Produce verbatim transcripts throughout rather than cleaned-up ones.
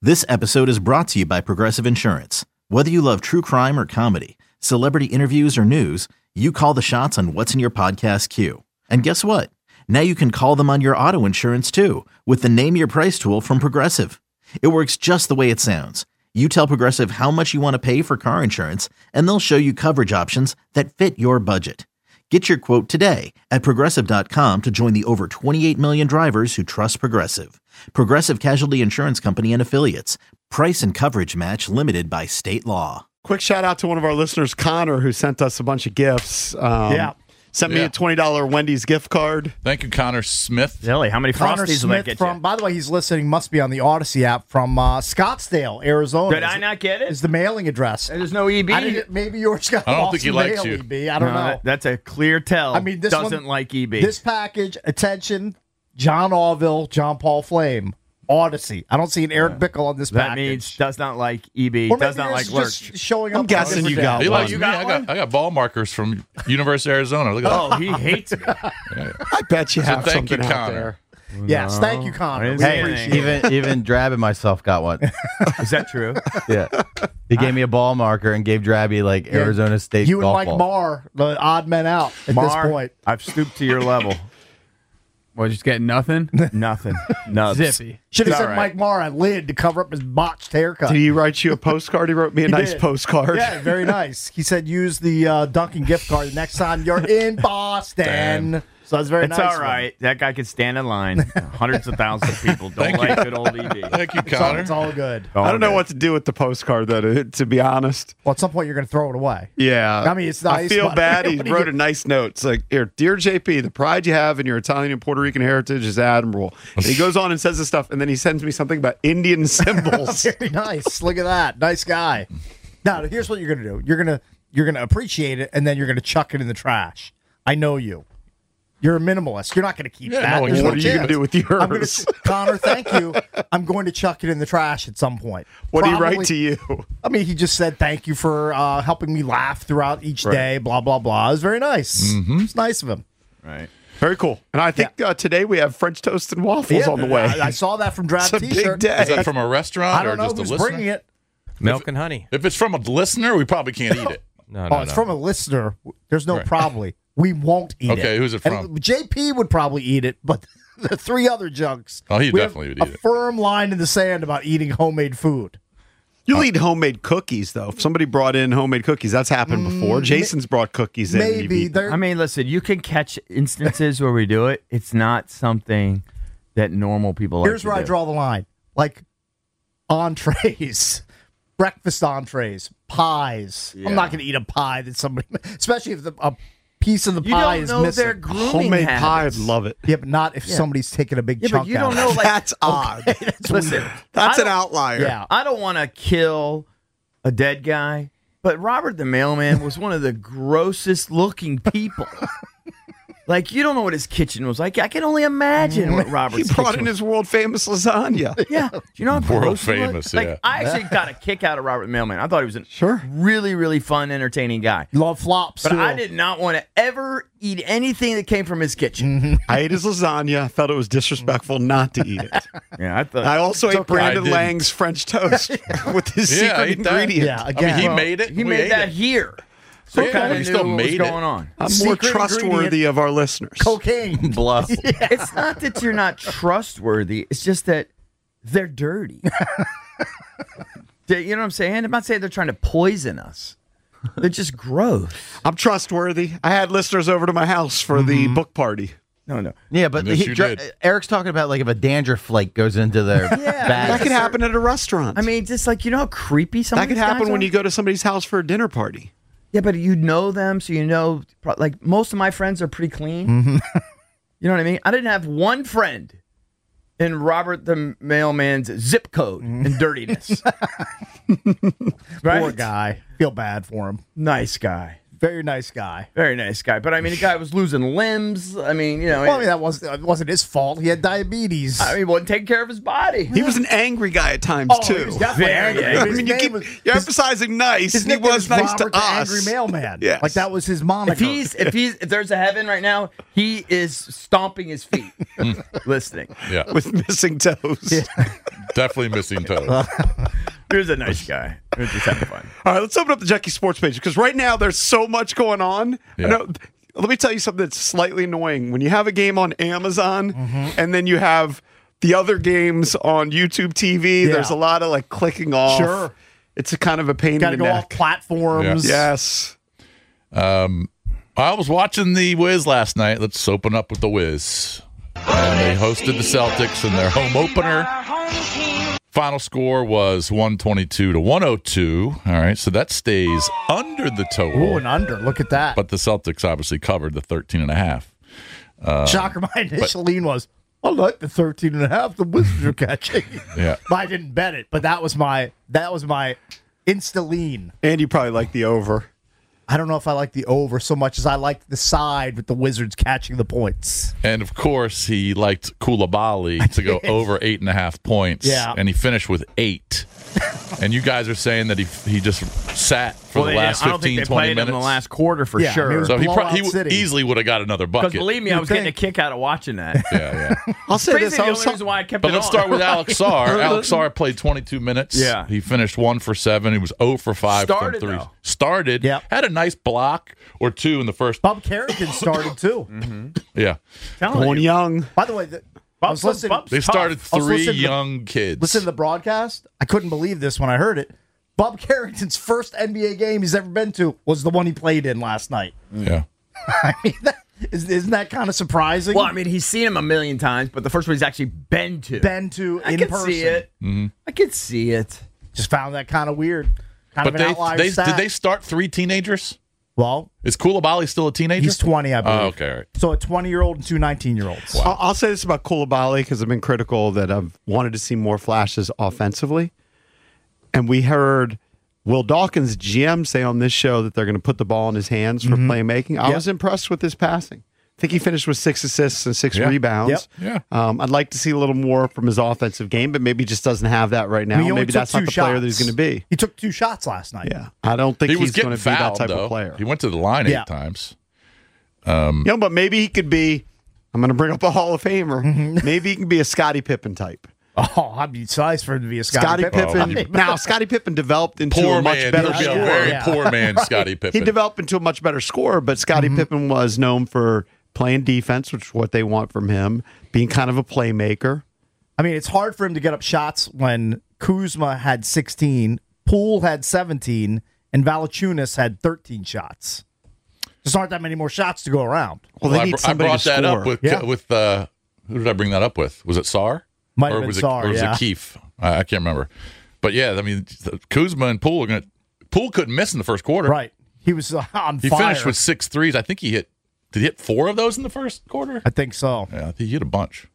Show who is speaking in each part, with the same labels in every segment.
Speaker 1: This episode is brought to you by Progressive Insurance. Whether you love true crime or comedy, celebrity interviews or news, you call the shots on what's in your podcast queue. And guess what? Now you can call them on your auto insurance too with the Name Your Price tool from Progressive. It works just the way it sounds. You tell Progressive how much you want to pay for car insurance, and they'll show you coverage options that fit your budget. Get your quote today at Progressive dot com to join the over twenty-eight million drivers who trust Progressive. Progressive Casualty Insurance Company and Affiliates. Price and coverage match limited by state law.
Speaker 2: Quick shout out to one of our listeners, Connor, who sent us a bunch of gifts. Um,
Speaker 3: yeah.
Speaker 2: Sent me
Speaker 4: Yeah.
Speaker 2: a twenty dollars Wendy's gift card.
Speaker 4: Thank you, Connor Smith.
Speaker 3: Really? How many
Speaker 5: Connor
Speaker 3: Frosties will that
Speaker 5: Smith
Speaker 3: get
Speaker 5: from,
Speaker 3: you?
Speaker 5: by the way, he's listening, must be on the Odyssey app from uh, Scottsdale, Arizona.
Speaker 3: Did I not get it?
Speaker 5: Is the mailing address.
Speaker 3: There's no E B.
Speaker 5: I didn't, maybe yours got
Speaker 4: I don't
Speaker 5: lost
Speaker 4: think he
Speaker 5: in
Speaker 4: likes
Speaker 5: mail,
Speaker 4: you.
Speaker 5: E B. I don't
Speaker 3: No,
Speaker 5: know.
Speaker 3: that- that's a clear tell.
Speaker 5: I mean, this
Speaker 3: doesn't
Speaker 5: one-
Speaker 3: like E B.
Speaker 5: This package, attention, John Orville, John Paul Flame, Odyssey. I don't see an Eric Bickle on this
Speaker 3: that
Speaker 5: package.
Speaker 3: means does not like E B.
Speaker 5: Or
Speaker 3: does
Speaker 5: maybe
Speaker 3: not like
Speaker 5: it's
Speaker 3: Lurch.
Speaker 5: just showing up.
Speaker 2: I'm
Speaker 5: on
Speaker 2: guessing
Speaker 5: different
Speaker 2: you
Speaker 5: day.
Speaker 2: got
Speaker 4: He
Speaker 2: one.
Speaker 4: likes
Speaker 3: you
Speaker 4: me.
Speaker 3: got
Speaker 4: I
Speaker 3: one?
Speaker 4: got I got ball markers from University of Arizona. Look at that.
Speaker 3: Oh, he hates me.
Speaker 2: I bet you
Speaker 4: So
Speaker 2: have
Speaker 4: thank you,
Speaker 2: something out
Speaker 4: Connor.
Speaker 2: there.
Speaker 5: Yes, thank you,
Speaker 3: I
Speaker 5: Connor.
Speaker 3: didn't
Speaker 5: We
Speaker 3: see
Speaker 6: Hey,
Speaker 5: appreciate
Speaker 3: anything.
Speaker 5: it.
Speaker 6: even even Drab and myself got one.
Speaker 3: Is that true?
Speaker 6: Yeah, he gave me a ball marker and gave Drabby like
Speaker 5: Yeah.
Speaker 6: Arizona State
Speaker 5: You and
Speaker 6: golf
Speaker 5: Mike
Speaker 6: ball.
Speaker 5: Marr, the odd men out at this
Speaker 3: Mar,
Speaker 5: point.
Speaker 3: I've stooped to your level.
Speaker 7: What, just getting nothing?
Speaker 3: Nothing. Nubs.
Speaker 7: Zippy.
Speaker 5: Should have
Speaker 3: It's
Speaker 5: sent
Speaker 3: all right.
Speaker 5: Mike Marr a lid to cover up his botched haircut.
Speaker 2: Did he write you a postcard? He wrote me a
Speaker 5: He
Speaker 2: nice
Speaker 5: did.
Speaker 2: postcard.
Speaker 5: Yeah, very nice. He said use the uh, Dunkin' gift card the next time you're in Boston.
Speaker 4: Damn.
Speaker 5: So that's very
Speaker 3: It's
Speaker 5: nice.
Speaker 3: all
Speaker 5: of him.
Speaker 3: right. That guy could stand in line. Hundreds of thousands of people don't
Speaker 4: Thank
Speaker 3: like
Speaker 4: you.
Speaker 3: good old E B.
Speaker 4: Thank you,
Speaker 5: It's all,
Speaker 4: Connor.
Speaker 5: it's all good.
Speaker 2: I don't know what to do with the postcard, though, to, to be honest.
Speaker 5: Well, at some point you're going to throw it away.
Speaker 2: Yeah.
Speaker 5: I mean, it's nice,
Speaker 2: I feel
Speaker 5: but-
Speaker 2: bad. He
Speaker 5: What do you
Speaker 2: wrote
Speaker 5: get-
Speaker 2: a nice note. It's like, here, dear J P, the pride you have in your Italian and Puerto Rican heritage is admirable. And he goes on and says this stuff, and then he sends me something about Indian symbols.
Speaker 5: Very nice. Look at that. Nice guy. Now, here's what you're going to do. You're going to you're going to appreciate it, and then you're going to chuck it in the trash. I know you. You're a minimalist. You're not going to keep
Speaker 4: Yeah,
Speaker 5: that.
Speaker 4: no,
Speaker 5: There's
Speaker 4: what
Speaker 2: What are you
Speaker 5: chance.
Speaker 2: going to do with yours?
Speaker 5: I'm gonna, Connor, thank you. I'm going to chuck it in the trash at some point.
Speaker 2: What do you
Speaker 5: Probably-
Speaker 2: write to you?
Speaker 5: I mean, he just said thank you for uh, helping me laugh throughout each
Speaker 2: Right.
Speaker 5: day, blah, blah, blah. It was very nice.
Speaker 4: Mm-hmm.
Speaker 5: It's nice of him.
Speaker 3: Right.
Speaker 2: Very cool. And I think uh, today we have French toast and waffles
Speaker 5: Yeah,
Speaker 2: on the way.
Speaker 5: I, I saw that from Draft
Speaker 2: It's a big
Speaker 5: T-shirt.
Speaker 2: day.
Speaker 4: Is that from a restaurant
Speaker 5: I don't
Speaker 4: or
Speaker 5: know
Speaker 4: just a
Speaker 5: who's
Speaker 4: listener?
Speaker 5: bringing it.
Speaker 8: Milk and honey.
Speaker 4: If it's from a listener, we probably can't eat it.
Speaker 8: No, no,
Speaker 5: Oh, it's
Speaker 8: no.
Speaker 5: from a listener. There's no
Speaker 4: Right.
Speaker 5: probably. We won't eat it.
Speaker 4: Okay, who's it
Speaker 5: And
Speaker 4: from?
Speaker 5: J P would probably eat it, but the three other junks.
Speaker 4: Oh, he
Speaker 5: we have
Speaker 4: definitely would
Speaker 5: a
Speaker 4: eat it.
Speaker 5: firm line in the sand about eating homemade food.
Speaker 2: You'll eat homemade cookies, though. If somebody brought in homemade cookies, that's happened before. Jason's brought cookies in. and you've
Speaker 5: Maybe
Speaker 2: eaten
Speaker 5: they're.
Speaker 3: I mean, listen, you can catch instances where we do it. It's not something that normal people like
Speaker 5: here's
Speaker 3: to
Speaker 5: where I
Speaker 3: do.
Speaker 5: draw the line. Like entrees, breakfast entrees, pies.
Speaker 3: Yeah.
Speaker 5: I'm not going to eat a pie that somebody, especially if the, a piece of the
Speaker 3: You
Speaker 5: pie
Speaker 3: don't
Speaker 5: is
Speaker 3: know
Speaker 5: missing.
Speaker 3: their grooming
Speaker 2: homemade pie. I'd
Speaker 3: habits.
Speaker 2: love it.
Speaker 5: Yeah, but not if
Speaker 3: Yeah.
Speaker 5: somebody's taking a big
Speaker 3: Yeah,
Speaker 5: chunk
Speaker 3: but you
Speaker 5: out
Speaker 3: don't
Speaker 5: of
Speaker 3: know.
Speaker 5: it.
Speaker 3: Like,
Speaker 2: That's odd.
Speaker 3: listen,
Speaker 2: That's
Speaker 3: I
Speaker 2: an
Speaker 3: don't-
Speaker 2: outlier.
Speaker 5: Yeah.
Speaker 3: I don't want to kill a dead guy, but Robert the Mailman was one of the grossest looking people. Like, you don't know what his kitchen was like. I can only imagine what
Speaker 2: He
Speaker 3: Robert's
Speaker 2: brought
Speaker 3: kitchen
Speaker 2: in
Speaker 3: was.
Speaker 2: his world famous lasagna.
Speaker 3: Yeah. Do you know how
Speaker 4: World
Speaker 3: gross it was?
Speaker 4: famous,
Speaker 3: Like,
Speaker 4: yeah.
Speaker 3: I actually got a kick out of Robert the Mailman. I thought he was a
Speaker 2: Sure.
Speaker 3: really, really fun, entertaining guy.
Speaker 5: Love flops.
Speaker 3: But
Speaker 5: too.
Speaker 3: I did not want to ever eat anything that came from his kitchen.
Speaker 2: I ate his lasagna. I felt it was disrespectful not to eat it.
Speaker 3: Yeah, I thought.
Speaker 2: I also ate
Speaker 4: okay.
Speaker 2: Brandon
Speaker 4: I didn't.
Speaker 2: Lang's French toast with his
Speaker 4: Yeah, I
Speaker 2: secret
Speaker 4: ate that.
Speaker 2: ingredient.
Speaker 5: Yeah,
Speaker 4: I
Speaker 5: again.
Speaker 4: mean, he
Speaker 5: well,
Speaker 4: made it.
Speaker 3: he
Speaker 4: We
Speaker 3: made
Speaker 4: ate
Speaker 3: that
Speaker 4: it.
Speaker 3: here. So
Speaker 4: Yeah,
Speaker 3: I kind
Speaker 4: he
Speaker 3: of
Speaker 4: still
Speaker 3: knew what was
Speaker 4: made it.
Speaker 3: going on.
Speaker 2: I'm more
Speaker 5: Secret
Speaker 2: trustworthy
Speaker 5: ingredient.
Speaker 2: of our listeners.
Speaker 5: cocaine.
Speaker 6: Bluff.
Speaker 3: It's not that you're not trustworthy. It's just that they're dirty. They- you know what I'm saying? I'm not saying they're trying to poison us. They're just gross.
Speaker 2: I'm trustworthy. I had listeners over to my house for the book party.
Speaker 3: No, no.
Speaker 6: Yeah, but
Speaker 4: Yes,
Speaker 6: he,
Speaker 4: you
Speaker 6: Dra-
Speaker 4: did.
Speaker 6: Eric's talking about like if a dandruff flake goes into their
Speaker 3: Yeah,
Speaker 6: bag.
Speaker 2: That could
Speaker 3: Yes,
Speaker 2: happen at a restaurant.
Speaker 3: I mean, just like, you know how creepy some
Speaker 2: that
Speaker 3: of
Speaker 2: could
Speaker 3: these guys
Speaker 2: happen when
Speaker 3: are?
Speaker 2: you go to somebody's house for a dinner party.
Speaker 3: Yeah, but you know them, so you know, pro- like, most of my friends are pretty clean.
Speaker 2: Mm-hmm.
Speaker 3: You know what I mean? I didn't have one friend in Robert the Mailman's zip code and dirtiness. Right?
Speaker 5: Poor guy. Feel bad for him.
Speaker 3: Nice guy.
Speaker 5: Very nice guy.
Speaker 3: Very nice guy. But I mean, the guy was losing limbs. I mean, you know,
Speaker 5: Well, I mean, that wasn't, that wasn't his fault. He had diabetes.
Speaker 3: I mean, he wasn't taking care of his body.
Speaker 2: He was an angry guy at times
Speaker 5: Oh,
Speaker 2: too.
Speaker 5: he was definitely
Speaker 3: Very
Speaker 5: angry.
Speaker 3: angry.
Speaker 2: I
Speaker 5: His
Speaker 2: mean, you
Speaker 5: name
Speaker 2: keep
Speaker 5: was-
Speaker 2: you're
Speaker 5: his-
Speaker 2: emphasizing nice.
Speaker 5: His
Speaker 2: and he
Speaker 5: nickname
Speaker 2: was
Speaker 5: is
Speaker 2: nice
Speaker 5: Robert
Speaker 2: to
Speaker 5: the
Speaker 2: us.
Speaker 5: Angry Mailman.
Speaker 2: Yes.
Speaker 5: Like that was his moniker.
Speaker 3: If he's if he's if there's a heaven right now, he is stomping his feet, listening.
Speaker 4: Yeah,
Speaker 2: with missing toes.
Speaker 4: definitely missing toes.
Speaker 3: Here's a nice guy. We're just having fun.
Speaker 2: All right, let's open up the Jackie Sports page because right now there's so much going on.
Speaker 4: Yeah.
Speaker 2: I know, let me tell you something that's slightly annoying. When you have a game on Amazon
Speaker 5: Mm-hmm.
Speaker 2: and then you have the other games on YouTube T V,
Speaker 5: Yeah.
Speaker 2: there's a lot of like clicking off.
Speaker 5: Sure.
Speaker 2: It's a kind of a pain
Speaker 5: got to
Speaker 2: in the
Speaker 5: go off
Speaker 2: neck.
Speaker 5: platforms.
Speaker 2: Yes.
Speaker 4: I was watching the Wiz last night. Let's open up with the Wiz. And they hosted the Celtics in their home opener. Final score was one twenty-two to one oh two. All right, so that stays under the total.
Speaker 5: Ooh, and under. Look at that.
Speaker 4: But the Celtics obviously covered the thirteen and a half.
Speaker 5: Shocker, my initial lean was, I like the thirteen and a half the Wizards are catching.
Speaker 4: Yeah.
Speaker 5: But I didn't bet it, but that was my that was my insta lean.
Speaker 2: And you probably like the over.
Speaker 5: I don't know if I like the over so much as I liked the side with the Wizards catching the points.
Speaker 4: And of course, he liked Koulibaly to go over eight and a half points.
Speaker 5: Yeah.
Speaker 4: And he finished with eight. And you guys are saying that he he just sat for
Speaker 3: Well,
Speaker 4: the
Speaker 3: they
Speaker 4: last
Speaker 3: didn't- I don't
Speaker 4: fifteen,
Speaker 3: think they
Speaker 4: twenty
Speaker 3: played
Speaker 4: minutes.
Speaker 3: him in the last quarter for
Speaker 5: Yeah,
Speaker 3: sure.
Speaker 5: I mean, it was
Speaker 4: so he, pro-
Speaker 5: Blowout
Speaker 4: he
Speaker 5: City.
Speaker 4: easily would have got another
Speaker 3: Because
Speaker 4: bucket.
Speaker 3: believe me, I
Speaker 5: You'd
Speaker 3: was getting a
Speaker 5: think.
Speaker 3: kick out of watching that.
Speaker 4: yeah, yeah.
Speaker 2: I'll say
Speaker 3: Crazy,
Speaker 2: this.
Speaker 3: the
Speaker 2: I
Speaker 3: only
Speaker 2: was so-
Speaker 3: reason why I kept
Speaker 4: But
Speaker 3: it
Speaker 4: let's
Speaker 3: on.
Speaker 4: start with Alex Sarr. Alex Sarr played twenty-two minutes.
Speaker 3: Yeah.
Speaker 4: He finished one for seven. He was zero for five
Speaker 3: Started,
Speaker 4: from three.
Speaker 3: though.
Speaker 4: Started.
Speaker 5: Yep.
Speaker 4: Had a nice block or two in the first.
Speaker 5: Bob Carrington started too.
Speaker 4: Yeah.
Speaker 3: Telling
Speaker 2: Going
Speaker 3: you.
Speaker 2: young.
Speaker 5: By the way, the, I was
Speaker 3: Bub's-
Speaker 5: listening,
Speaker 3: Bub's
Speaker 4: They
Speaker 3: tough.
Speaker 4: started
Speaker 5: I was
Speaker 4: three
Speaker 5: listening to-
Speaker 4: young kids.
Speaker 5: listen to the broadcast. I couldn't believe this when I heard it. Bob Carrington's first N B A game he's ever been to was the one he played in last night.
Speaker 4: Yeah.
Speaker 5: I mean, that, is, isn't that kind of surprising?
Speaker 3: Well, I mean, he's seen him a million times, but the first one he's actually been to.
Speaker 5: been to
Speaker 3: I
Speaker 5: in
Speaker 3: could
Speaker 5: person.
Speaker 3: see it. I could see it.
Speaker 5: Just found that kind of weird. Kind
Speaker 4: But
Speaker 5: of an
Speaker 4: they,
Speaker 5: outlier
Speaker 4: they
Speaker 5: stat.
Speaker 4: did they start three teenagers?
Speaker 5: Well,
Speaker 4: Is Koulibaly still a teenager?
Speaker 5: he's twenty, I believe.
Speaker 4: Oh, okay. All right.
Speaker 5: So a twenty-year-old and two nineteen-year-olds.
Speaker 2: I'll, I'll say this about Koulibaly because I've been critical that I've wanted to see more flashes offensively. And we heard Will Dawkins, G M, say on this show that they're going to put the ball in his hands for playmaking. I
Speaker 5: Yep.
Speaker 2: was impressed with his passing. I think he finished with six assists and six
Speaker 4: Yeah.
Speaker 2: rebounds.
Speaker 4: Yep.
Speaker 2: Um, I'd like to see a little more from his offensive game, but maybe he just doesn't have that right now.
Speaker 5: I mean, he only
Speaker 2: Maybe
Speaker 5: took
Speaker 2: that's not
Speaker 5: two
Speaker 2: the player that
Speaker 5: shots.
Speaker 2: he's going to be.
Speaker 5: He took two shots last night.
Speaker 2: Yeah, I don't think
Speaker 4: He was
Speaker 2: he's going
Speaker 4: getting
Speaker 2: to be that
Speaker 4: fouled,
Speaker 2: type
Speaker 4: though.
Speaker 2: of player.
Speaker 4: He went to the line
Speaker 5: Yeah.
Speaker 4: eight times.
Speaker 2: Yeah, but maybe he could be. I'm going to bring up a Hall of Famer.
Speaker 5: Mm-hmm.
Speaker 2: Maybe he can be a Scottie Pippen type.
Speaker 5: Oh, I'd be size for him to be a
Speaker 2: Scottie
Speaker 5: Scottie
Speaker 2: Pippen.
Speaker 5: Pippen.
Speaker 2: Now, Scottie Pippen developed into
Speaker 4: Poor
Speaker 2: a much
Speaker 4: man.
Speaker 2: better
Speaker 4: He'd be a
Speaker 2: scorer.
Speaker 4: very
Speaker 5: Yeah.
Speaker 4: poor man, Scottie
Speaker 2: He
Speaker 4: Pippen.
Speaker 2: developed into a much better scorer, but Scottie
Speaker 5: Mm-hmm.
Speaker 2: Pippen was known for playing defense, which is what they want from him, being kind of a playmaker.
Speaker 5: I mean, it's hard for him to get up shots when Kuzma had sixteen, Poole had seventeen, and Valanciunas had thirteen shots. Just aren't that many more shots to go around.
Speaker 2: Well, they
Speaker 4: Well, I,
Speaker 2: need
Speaker 4: br- I
Speaker 2: somebody
Speaker 4: brought
Speaker 2: to
Speaker 4: that
Speaker 2: score.
Speaker 4: up with
Speaker 5: Yeah.
Speaker 4: with uh, who did I bring that up with? Was it Sarr?
Speaker 5: Might have
Speaker 4: or
Speaker 5: been
Speaker 4: was
Speaker 5: Sarr,
Speaker 4: it, or was
Speaker 5: yeah.
Speaker 4: it Keefe? I, I can't remember. But yeah, I mean, Kuzma and Poole are going to. Poole couldn't miss in the first quarter.
Speaker 5: Right. He was uh, on
Speaker 4: He
Speaker 5: fire.
Speaker 4: finished with six threes. I think he hit. Did he hit four of those in the first quarter?
Speaker 5: I think so.
Speaker 4: Yeah, I think he hit a bunch.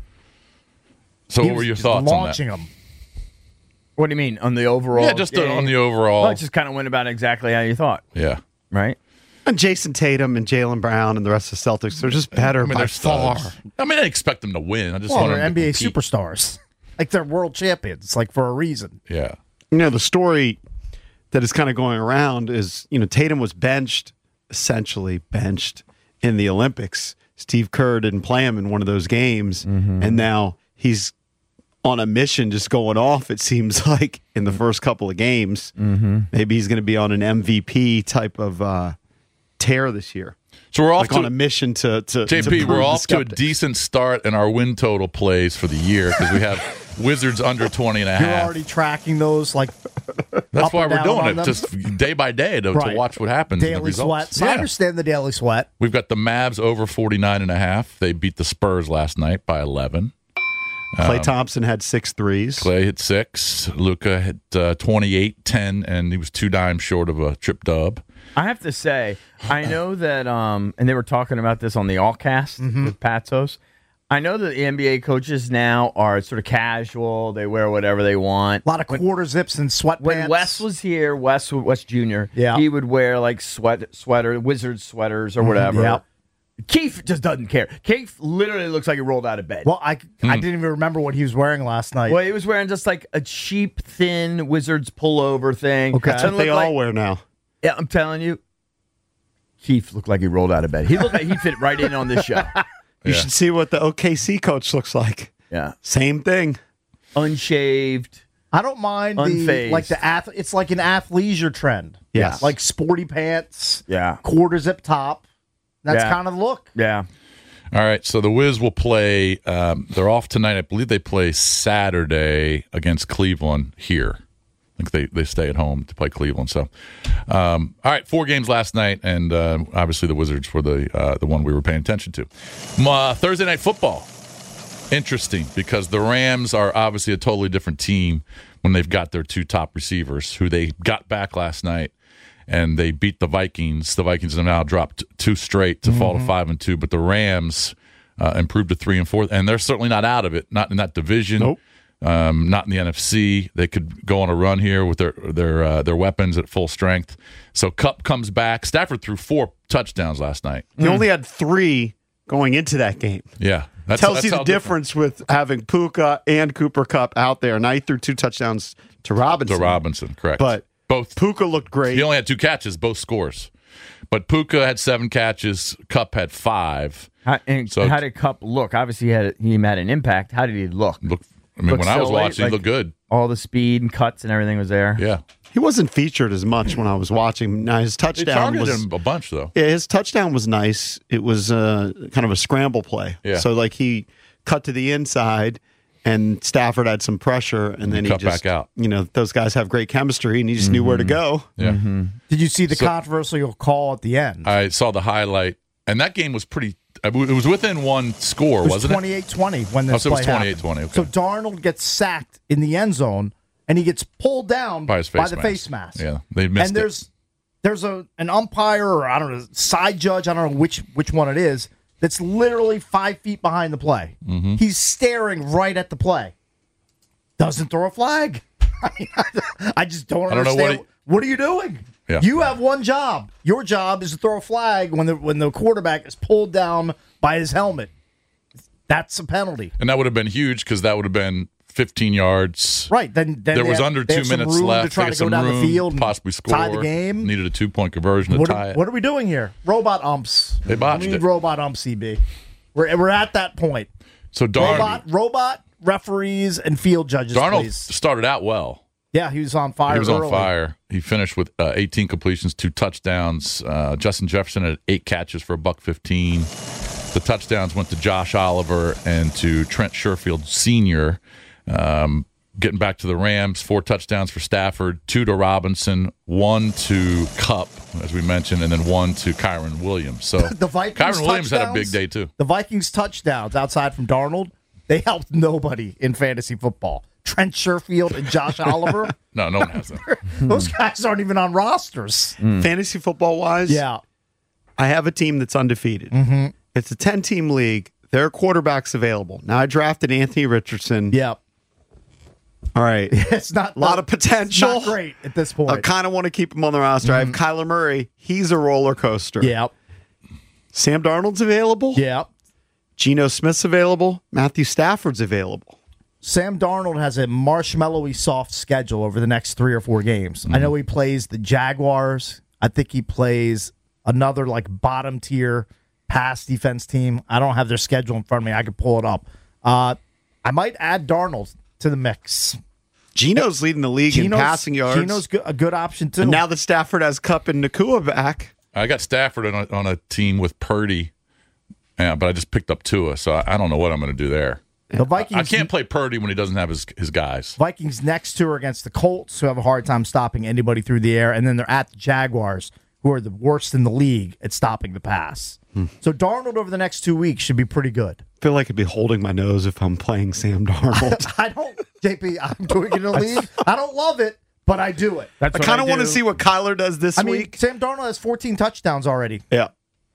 Speaker 4: So,
Speaker 5: He
Speaker 4: what were
Speaker 5: was
Speaker 4: your
Speaker 5: just
Speaker 4: thoughts on that?
Speaker 5: launching them.
Speaker 3: What do you mean on the overall?
Speaker 4: Yeah, just uh,
Speaker 3: game?
Speaker 4: on the overall.
Speaker 3: Well, it just kind of went about exactly how you thought,
Speaker 4: yeah.
Speaker 3: right?
Speaker 2: And Jason Tatum and Jaylen Brown and the rest of the Celtics, they're just better
Speaker 4: I mean,
Speaker 2: by
Speaker 4: they're
Speaker 2: far.
Speaker 4: studs. I mean, I expect them to win. I just
Speaker 5: Well,
Speaker 4: want
Speaker 5: they're
Speaker 4: them
Speaker 5: N
Speaker 4: to
Speaker 5: B A
Speaker 4: compete.
Speaker 5: superstars. Like they're world champions, like for a reason.
Speaker 4: Yeah.
Speaker 2: You know, the story that is kind of going around is, you know, Tatum was benched, essentially benched in the Olympics. Steve Kerr didn't play him in one of those games, and now he's on a mission just going off, it seems like, in the first couple of games. Mm-hmm. Maybe he's going to be on an M V P type of uh, tear this year.
Speaker 4: So we're off
Speaker 2: Like
Speaker 4: to
Speaker 2: on a mission to, to
Speaker 4: J
Speaker 2: to
Speaker 4: P.
Speaker 2: prove
Speaker 4: We're
Speaker 2: the
Speaker 4: off to a
Speaker 2: skeptics.
Speaker 4: decent start in our win total plays for the year because we have Wizards under twenty and a
Speaker 5: You're
Speaker 4: half.
Speaker 5: already tracking those like
Speaker 4: That's
Speaker 5: up
Speaker 4: why
Speaker 5: and
Speaker 4: we're
Speaker 5: down
Speaker 4: doing
Speaker 5: on
Speaker 4: it,
Speaker 5: them.
Speaker 4: just day by day to,
Speaker 5: Right.
Speaker 4: to watch what happens. in the
Speaker 5: daily
Speaker 4: results.
Speaker 5: sweat. So I
Speaker 4: Yeah.
Speaker 5: understand the daily sweat.
Speaker 4: We've got the Mavs over forty-nine and a half. They beat the Spurs last night by eleven.
Speaker 2: Klay Thompson had six threes.
Speaker 4: Clay hit six. Luca hit uh, twenty-eight, ten, and he was two dimes short of a trip dub.
Speaker 3: I have to say, I know that, um, and they were talking about this on the Allcast with Patsos. I know that the N B A coaches now are sort of casual. They wear whatever they want.
Speaker 5: A lot of quarter zips and sweatpants.
Speaker 3: When Wes was here, Wes West Junior,
Speaker 5: Yeah.
Speaker 3: he would wear like sweat sweater, wizard sweaters or whatever.
Speaker 5: yeah.
Speaker 3: Keith just doesn't care. Keith literally looks like he rolled out of bed.
Speaker 5: Well, I, I didn't even remember what he was wearing last night.
Speaker 3: Well, he was wearing just like a cheap, thin wizard's pullover thing.
Speaker 5: Okay.
Speaker 2: That's what
Speaker 3: Doesn't
Speaker 2: they
Speaker 3: look
Speaker 2: all
Speaker 3: like-
Speaker 2: wear now.
Speaker 3: Yeah, I'm telling you, Keith looked like he rolled out of bed. He looked like he fit right in on this show.
Speaker 2: You
Speaker 4: Yeah.
Speaker 2: should see what the O K C coach looks like.
Speaker 3: Yeah,
Speaker 2: Same thing.
Speaker 3: unshaved.
Speaker 5: I don't mind the
Speaker 3: Unfazed.
Speaker 5: like the ath- It's like an athleisure trend.
Speaker 2: Yes.
Speaker 5: like sporty pants.
Speaker 3: Yeah.
Speaker 5: quarter zip top. That's
Speaker 3: Yeah.
Speaker 5: kind of the look.
Speaker 3: Yeah.
Speaker 4: All right, so the Wiz will play. Um, they're off tonight. I believe they play Saturday against Cleveland here. I think they, they stay at home to play Cleveland. So, um, all right, four games last night, and uh, obviously the Wizards were the uh, the one we were paying attention to. Um, uh, Thursday night football, interesting because the Rams are obviously a totally different team when they've got their two top receivers who they got back last night. And they beat the Vikings. The Vikings have now dropped two straight to fall to five and two. But the Rams uh, improved to three and four, and they're certainly not out of it. Not in that division.
Speaker 2: Nope.
Speaker 4: Um, not in the N F C. They could go on a run here with their their uh, their weapons at full strength. So Kupp comes back. Stafford threw four touchdowns last night.
Speaker 2: He only had three going into that game.
Speaker 4: Yeah, that's,
Speaker 2: Tells
Speaker 4: that's
Speaker 2: you the
Speaker 4: how
Speaker 2: difference with having Puka and Cooper Kupp out there. Now he threw two touchdowns to Robinson.
Speaker 4: To Robinson, correct.
Speaker 2: But
Speaker 4: both
Speaker 2: Puka looked great.
Speaker 4: He only had two catches, both scores. But Puka had seven catches. Kupp had five.
Speaker 3: How, and
Speaker 4: So-
Speaker 3: how did Cup look? Obviously, he had he had an impact. How did he look?
Speaker 4: Look, I mean,
Speaker 3: Looked
Speaker 4: when I was
Speaker 3: silly,
Speaker 4: watching,
Speaker 3: like-
Speaker 4: he looked good.
Speaker 3: All the speed and cuts and everything was there.
Speaker 4: Yeah,
Speaker 2: He wasn't featured as much when I was watching. Now his
Speaker 4: they
Speaker 2: touchdown
Speaker 4: targeted
Speaker 2: was
Speaker 4: him a bunch though.
Speaker 2: yeah, his touchdown was nice. It was uh, kind of a scramble play.
Speaker 4: Yeah.
Speaker 2: So like he cut to the inside, and Stafford had some pressure, and then he
Speaker 4: cut
Speaker 2: just
Speaker 4: back out.
Speaker 2: You know, those guys have great chemistry, and he just knew where to go.
Speaker 4: Yeah.
Speaker 5: Did you see the
Speaker 4: So-
Speaker 5: controversial call at the end?
Speaker 4: I saw the highlight, and that game was pretty. It was within one score,
Speaker 5: It was
Speaker 4: wasn't it?
Speaker 5: twenty-eight twenty when
Speaker 4: Oh,
Speaker 5: this
Speaker 4: so it was
Speaker 5: play happened.
Speaker 4: twenty-eight twenty. Okay.
Speaker 5: So Darnold gets sacked in the end zone, and he gets pulled down
Speaker 4: By his face
Speaker 5: the
Speaker 4: mask.
Speaker 5: face mask.
Speaker 4: Yeah, they missed
Speaker 5: and there's there's a an umpire or I don't know side judge. I don't know which which one it is. That's literally five feet behind the play.
Speaker 4: Mm-hmm.
Speaker 5: He's staring right at the play. Doesn't throw a flag. I, mean, I just don't
Speaker 4: I don't know
Speaker 5: understand.
Speaker 4: what
Speaker 5: What,
Speaker 4: he-
Speaker 5: are you doing?
Speaker 4: Yeah.
Speaker 5: You have one job. Your job is to throw a flag when the when the quarterback is pulled down by his helmet. That's a penalty.
Speaker 4: And that would have been huge because that would have been fifteen yards.
Speaker 5: Right. Then, then
Speaker 4: There
Speaker 5: they
Speaker 4: was
Speaker 5: have-
Speaker 4: under
Speaker 5: they
Speaker 4: two
Speaker 5: have some
Speaker 4: minutes
Speaker 5: room
Speaker 4: left.
Speaker 5: to try
Speaker 4: They
Speaker 5: to
Speaker 4: got
Speaker 5: go
Speaker 4: some
Speaker 5: down
Speaker 4: room,
Speaker 5: the field and
Speaker 4: possibly score.
Speaker 5: tie the game.
Speaker 4: Needed a two point conversion to
Speaker 5: What
Speaker 4: tie
Speaker 5: are,
Speaker 4: it.
Speaker 5: what are we doing here? Robot umps.
Speaker 4: They botched
Speaker 5: we need
Speaker 4: it.
Speaker 5: robot umps, C B. We're, we're at that point.
Speaker 4: So Darnold,
Speaker 5: Robot, robot referees and field judges,
Speaker 4: Darnold
Speaker 5: please.
Speaker 4: started out well.
Speaker 5: Yeah, he was on fire.
Speaker 4: He was on
Speaker 5: early.
Speaker 4: fire. He finished with uh, eighteen completions, two touchdowns. Uh, Justin Jefferson had eight catches for a buck fifteen. The touchdowns went to Josh Oliver and to Trent Sherfield Senior Um, getting back to the Rams, four touchdowns for Stafford, two to Robinson, one to Kupp, as we mentioned, and then one to Kyron Williams. So
Speaker 5: The Vikings
Speaker 4: Kyron Williams had a big
Speaker 5: touchdowns-
Speaker 4: day too.
Speaker 5: The Vikings touchdowns outside from Darnold, they helped nobody in fantasy football. Trent Sherfield and Josh Oliver,
Speaker 4: No, no one has that.
Speaker 5: those guys aren't even on rosters.
Speaker 2: Fantasy football wise,
Speaker 5: Yeah.
Speaker 2: I have a team that's undefeated.
Speaker 5: Mm-hmm.
Speaker 2: It's a ten-team league. There are quarterbacks available. Now I drafted Anthony Richardson.
Speaker 5: Yeah.
Speaker 2: All right.
Speaker 5: It's not
Speaker 2: A lot of potential.
Speaker 5: Not great at this point.
Speaker 2: I kind of want to keep him on the roster. I have Kyler Murray. He's a roller coaster.
Speaker 5: Yeah.
Speaker 2: Sam Darnold's available.
Speaker 5: Yeah.
Speaker 2: Geno Smith's available. Matthew Stafford's available.
Speaker 5: Sam Darnold has a marshmallowy soft schedule over the next three or four games. I know he plays the Jaguars. I think he plays another like bottom tier pass defense team. I don't have their schedule in front of me. I could pull it up. Uh, I might add Darnold to the mix.
Speaker 2: Geno's leading the league in passing yards.
Speaker 5: Geno's go- a good option too.
Speaker 2: And now that Stafford has Kupp and Nakua back.
Speaker 4: I got Stafford on a, on a team with Purdy, yeah, but I just picked up Tua, so I, I don't know what I'm going to do there.
Speaker 5: the Vikings.
Speaker 4: I can't play Purdy when he doesn't have his his guys.
Speaker 5: Vikings next two are against the Colts, who have a hard time stopping anybody through the air, and then they're at the Jaguars, who are the worst in the league at stopping the pass. So Darnold over the next two weeks should be pretty good.
Speaker 2: I feel like I'd be holding my nose if I'm playing Sam Darnold.
Speaker 5: I don't, J P. I'm doing it in the league. I don't love it, but I do it.
Speaker 7: That's
Speaker 2: I
Speaker 7: what
Speaker 2: kind of want to
Speaker 7: do.
Speaker 2: see what Kyler does this
Speaker 5: I mean,
Speaker 2: week.
Speaker 5: Sam Darnold has fourteen touchdowns already.
Speaker 2: Yeah.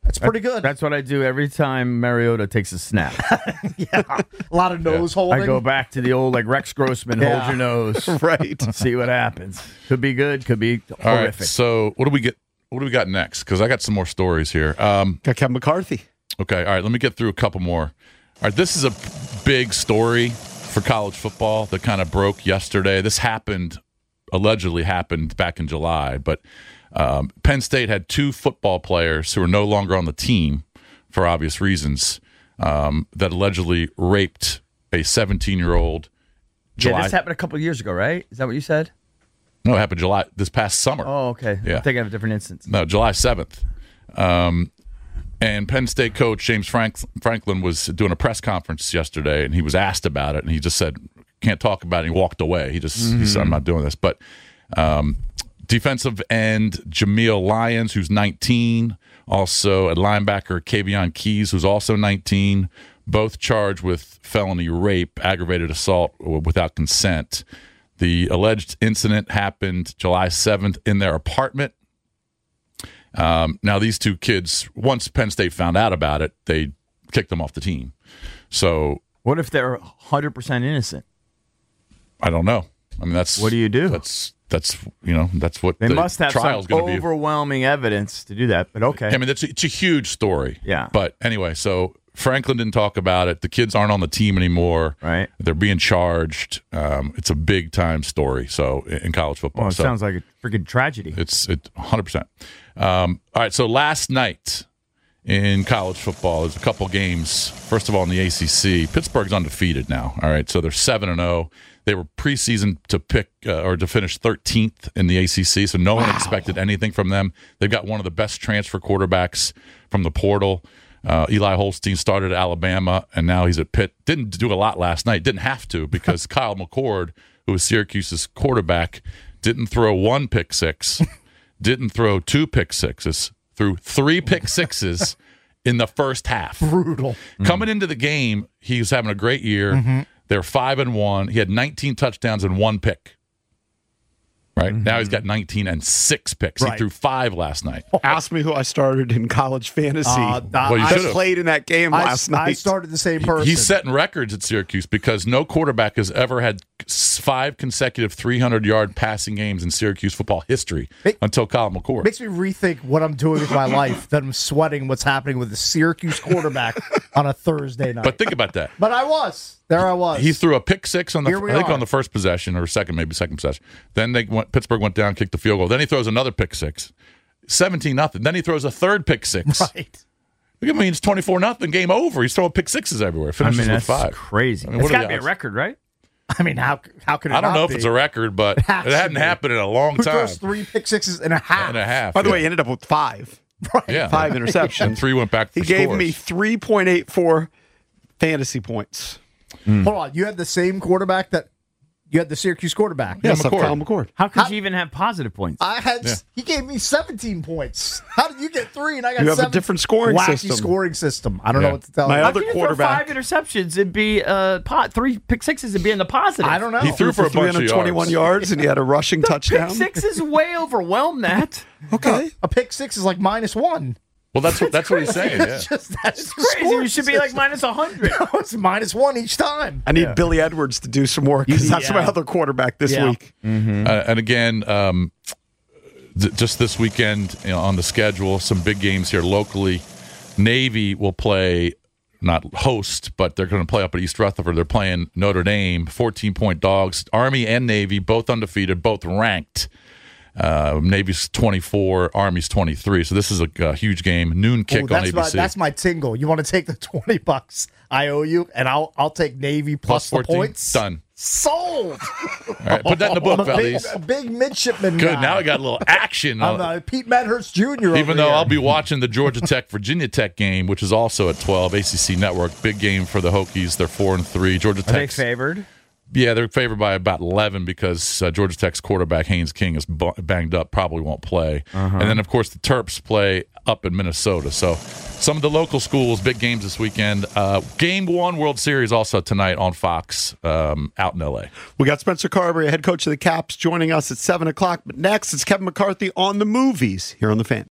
Speaker 5: That's pretty good.
Speaker 3: That's what I do every time Mariota takes a snap.
Speaker 5: yeah, a lot of nose holding.
Speaker 3: I go back to the old like Rex Grossman,
Speaker 5: Yeah.
Speaker 3: hold your nose,
Speaker 2: Right.
Speaker 3: see what happens. Could be good, could be
Speaker 4: All right.
Speaker 3: horrific.
Speaker 4: So what do we get? What do we got next? Because I got some more stories here. Um,
Speaker 2: Got Kevin McCarthy.
Speaker 4: okay. All right. Let me get through a couple more. All right. This is a big story for college football that kind of broke yesterday. This happened, allegedly happened back in July, but um, Penn State had two football players who are no longer on the team for obvious reasons um, that allegedly raped a seventeen-year-old.
Speaker 3: Yeah,
Speaker 4: July.
Speaker 3: this happened a couple of years ago, right? Is that what you said?
Speaker 4: No, it happened July this past summer.
Speaker 3: Oh, okay.
Speaker 4: Yeah.
Speaker 3: I'm thinking of a different instance.
Speaker 4: No, July seventh. Um, and Penn State coach James Frank- Franklin was doing a press conference yesterday, and he was asked about it, and he just said, can't talk about it. He walked away. He just he said, I'm not doing this. But um, defensive end Jameel Lyons, who's nineteen, also a linebacker Kavion Keys, who's also nineteen, both charged with felony rape, aggravated assault without consent. The alleged incident happened July seventh in their apartment. Um, now, these two kids, once Penn State found out about it, they kicked them off the team. So
Speaker 3: What if they're one hundred percent innocent?
Speaker 4: I don't know. I mean, that's
Speaker 3: What do you do?
Speaker 4: That's that's you know that's what
Speaker 3: They
Speaker 4: the
Speaker 3: must have some
Speaker 4: trial's going to be.
Speaker 3: overwhelming evidence to do that, but okay.
Speaker 4: I mean, it's a, it's a huge story.
Speaker 3: Yeah.
Speaker 4: But anyway, so Franklin didn't talk about it. The kids aren't on the team anymore.
Speaker 3: Right.
Speaker 4: They're being charged. Um, it's a big time story. So in in college football,
Speaker 3: Well, it
Speaker 4: so
Speaker 3: sounds like a freaking tragedy.
Speaker 4: it's it one hundred percent. Um, all right. So last night in college football, there's a couple games. First of all, in the A C C, Pittsburgh's undefeated now. All right. So they're seven and zero. They were preseason to pick uh, or to finish thirteenth in the A C C, so no one expected anything from them. They've got one of the best transfer quarterbacks from the portal. Uh, Eli Holstein started at Alabama, and now he's at Pitt. Didn't do a lot last night. Didn't have to because Kyle McCord, who was Syracuse's quarterback, didn't throw one pick six, didn't throw two pick sixes, threw three pick sixes in the first half.
Speaker 5: Brutal.
Speaker 4: Coming into the game, he was having a great year.
Speaker 5: Mm-hmm.
Speaker 4: They're five and one. He had nineteen touchdowns and one pick. Right now, he's got nineteen and six picks. He
Speaker 5: Right.
Speaker 4: threw five last night.
Speaker 2: Ask me who I started in college fantasy.
Speaker 5: Uh,
Speaker 4: Well, you
Speaker 5: I,
Speaker 4: should've.
Speaker 2: I played in that game
Speaker 5: I,
Speaker 2: last night.
Speaker 5: I started the same person.
Speaker 4: He's setting records at Syracuse because no quarterback has ever had s- five consecutive three hundred yard passing games in Syracuse football history
Speaker 5: It-
Speaker 4: until Kyle McCord.
Speaker 5: Makes me rethink what I'm doing with my life. That I'm sweating what's happening with the Syracuse quarterback on a Thursday night.
Speaker 4: But think about that.
Speaker 5: But I was there. I was.
Speaker 4: He threw a pick six on the
Speaker 5: Here we
Speaker 4: I think
Speaker 5: are.
Speaker 4: on the first possession or second, maybe second possession. Then they went Pittsburgh went down, kicked the field goal. Then he throws another pick six. seventeen nothing. Then he throws a third pick six.
Speaker 5: right.
Speaker 4: Look at me, it's twenty-four nothing, game over. He's throwing pick sixes everywhere.
Speaker 3: I
Speaker 4: Finishes
Speaker 3: mean,
Speaker 4: with
Speaker 3: that's
Speaker 4: five.
Speaker 3: crazy.
Speaker 4: I mean,
Speaker 3: It's
Speaker 4: what are
Speaker 3: got
Speaker 4: the
Speaker 3: to be a
Speaker 4: odds?
Speaker 3: record, right?
Speaker 5: I mean, how how could it
Speaker 4: I don't
Speaker 5: not
Speaker 4: know if
Speaker 5: be?
Speaker 4: it's a record, but it
Speaker 5: has to
Speaker 4: hadn't
Speaker 5: be.
Speaker 4: happened in a long
Speaker 5: Who
Speaker 4: time.
Speaker 5: throws three pick sixes and a half?
Speaker 4: And a half.
Speaker 2: By the
Speaker 4: yeah.
Speaker 2: way, he ended up with five.
Speaker 4: yeah.
Speaker 2: Five interceptions.
Speaker 4: And three went back for
Speaker 2: He gave
Speaker 4: scores.
Speaker 2: me three point eight four fantasy points.
Speaker 5: Hold on, you had the same quarterback that you had the Syracuse quarterback.
Speaker 4: Yeah,
Speaker 2: Yes, I'm
Speaker 4: McCord.
Speaker 2: Kyle McCord.
Speaker 3: How could
Speaker 5: How-
Speaker 3: you even have positive points?
Speaker 5: I had
Speaker 4: Yeah.
Speaker 5: he gave me seventeen points. How did you get three and I got
Speaker 2: You have a
Speaker 5: seven?
Speaker 2: different scoring
Speaker 5: Wacky
Speaker 2: system.
Speaker 5: scoring system. I don't
Speaker 4: Yeah.
Speaker 5: know what to tell
Speaker 2: My
Speaker 5: you.
Speaker 3: How
Speaker 2: other
Speaker 3: can you
Speaker 2: quarterback-
Speaker 3: throw five interceptions and be uh, pot, three pick sixes and be in the positive?
Speaker 5: I don't know.
Speaker 4: He threw for a bunch of
Speaker 2: three hundred twenty-one
Speaker 4: yards.
Speaker 2: yards, and he had a rushing
Speaker 3: Pick
Speaker 2: touchdown.
Speaker 3: six is way overwhelmed that.
Speaker 2: Okay.
Speaker 5: A pick six is like minus one.
Speaker 4: Well, that's what that's what he's saying. Yeah.
Speaker 5: It's just that's
Speaker 3: It's
Speaker 5: the
Speaker 3: crazy.
Speaker 5: scoring
Speaker 3: You should be like
Speaker 5: system.
Speaker 3: minus one hundred.
Speaker 5: No, it's minus one each time.
Speaker 2: I need Billy Edwards to do some work because that's
Speaker 5: Yeah.
Speaker 2: my other quarterback this
Speaker 5: Yeah.
Speaker 2: week.
Speaker 4: Uh, and again, um, th- just this weekend you know, on the schedule, some big games here locally. Navy will play, not host, but they're going to play up at East Rutherford. They're playing Notre Dame, fourteen-point dogs. Army and Navy, both undefeated, both ranked. Uh, Navy's twenty-four, Army's twenty-three. So this is a, a huge game. Noon kick
Speaker 5: Ooh,
Speaker 4: on
Speaker 5: that's
Speaker 4: A B
Speaker 5: my
Speaker 4: C.
Speaker 5: that's my tingle. You want to take the twenty bucks I owe you, and I'll I'll take Navy plus,
Speaker 4: Plus
Speaker 5: the
Speaker 4: fourteen?
Speaker 5: points.
Speaker 4: Done.
Speaker 5: Sold.
Speaker 4: All right, put that in the book,
Speaker 5: I'm a big,
Speaker 4: fellas.
Speaker 5: a big midshipman.
Speaker 4: Good.
Speaker 5: guy.
Speaker 4: Now I got a little action.
Speaker 5: I'm uh, Pete Medhurst Junior
Speaker 4: Even
Speaker 5: over
Speaker 4: though
Speaker 5: here.
Speaker 4: I'll be watching the Georgia Tech Virginia Tech game, which is also at twelve, A C C Network. Big game for the Hokies. They're four and three. Georgia
Speaker 3: Are they
Speaker 4: Tech.
Speaker 3: favored?
Speaker 4: Yeah, they're favored by about eleven because uh, Georgia Tech's quarterback Haynes King is b- banged up, probably won't play. And then, of course, the Terps play up in Minnesota. So some of the local schools, big games this weekend. Uh, game one World Series also tonight on Fox um, out in L A.
Speaker 2: We got Spencer Carberry, head coach of the Caps, joining us at seven o'clock. But next, it's Kevin McCarthy on the movies here on The Fan.